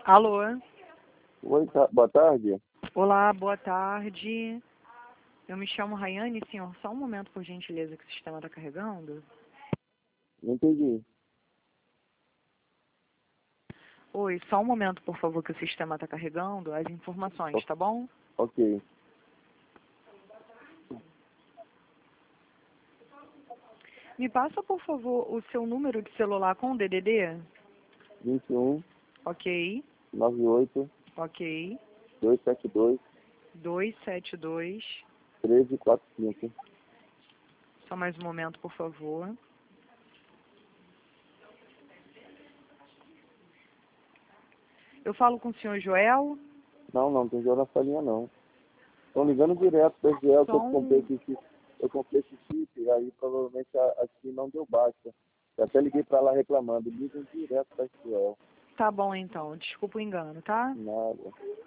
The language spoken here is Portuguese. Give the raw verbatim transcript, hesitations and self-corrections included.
Alô? Oi, tá, boa tarde. Olá, boa tarde. Eu me chamo Rayane, senhor. Só um momento, por gentileza, que o sistema está carregando. Não entendi. Oi, só um momento, por favor, que o sistema está carregando as informações, tá bom? Ok. Me passa, por favor, o seu número de celular com o D D D? vinte e um, Ok, noventa e oito, ok. duzentos e setenta e dois, dois sete dois. treze quarenta e cinco. Só mais um momento, por favor. Eu falo com o senhor Joel? Não, não, tem jogo nessa linha não. Estão ligando direto da Gel que eu Som... comprei esse chip. Eu comprei esse chip e aí provavelmente a- aqui não deu baixa. Eu até liguei pra lá reclamando. Ligam direto da Gel. Tá bom, então. Desculpa o engano, tá? Nada.